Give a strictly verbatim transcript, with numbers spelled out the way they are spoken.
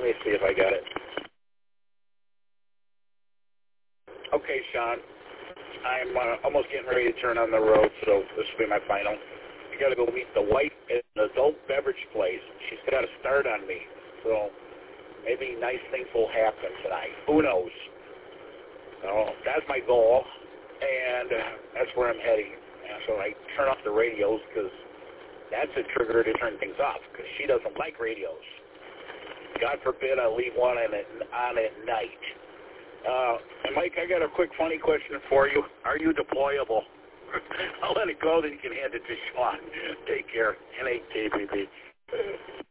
Let me see if I got it. Okay, Sean. I'm uh, almost getting ready to turn on the road, so this will be my final. I got to go meet the wife at an adult beverage place. She's got a start on me, so maybe nice things will happen tonight. Who knows? So that's my goal, and uh, that's where I'm heading. And so I turn off the radios because that's a trigger to turn things off because she doesn't like radios. God forbid I leave one on at, on at night. Uh, and Mike, I got a quick funny question for you. Are you deployable? I'll let it go, then you can hand it to Sean. Take care. N A K B B.